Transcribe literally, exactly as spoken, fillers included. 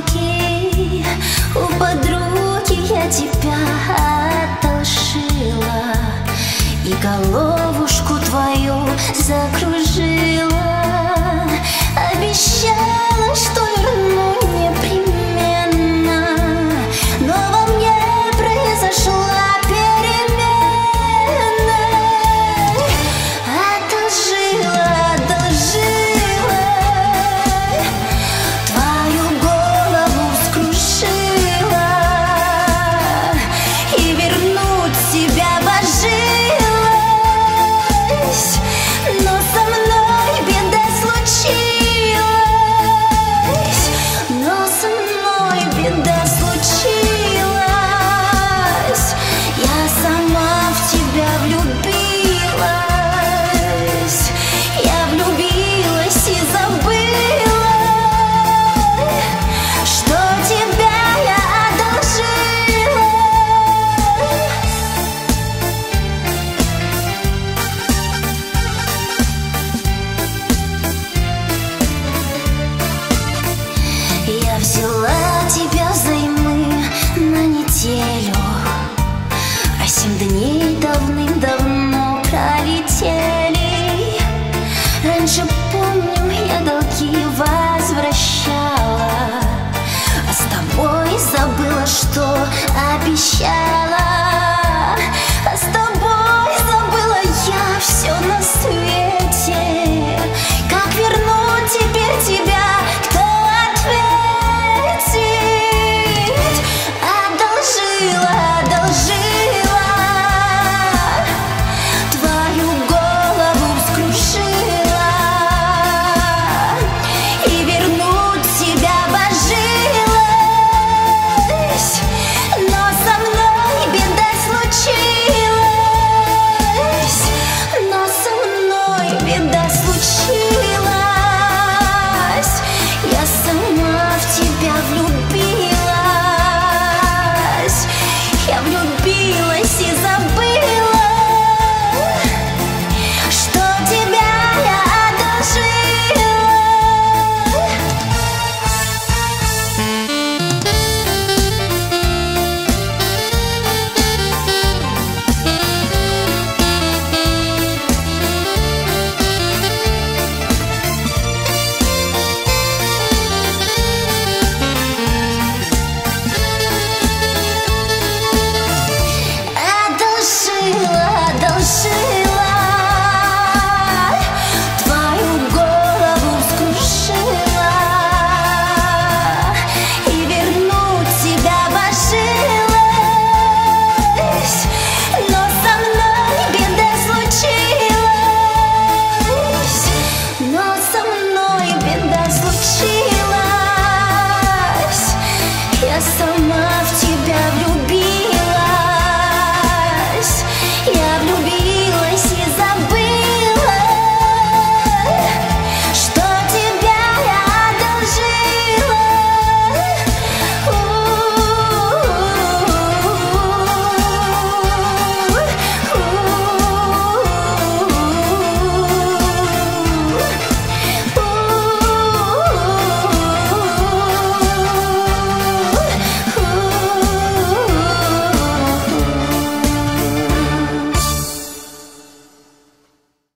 руки у подруги я тебя одолжила и головушку твою закружила. Обещала, что верну непременно, но во мне произошла перемена. Одолжила, одолжила, твою голову вскружила и вернуть себя божилась, но со мной беда случилась, но со мной беда случилась. Я сама в тебя влюбилась, я влюбилась и забыла, что тебя я одолжила. Я взяла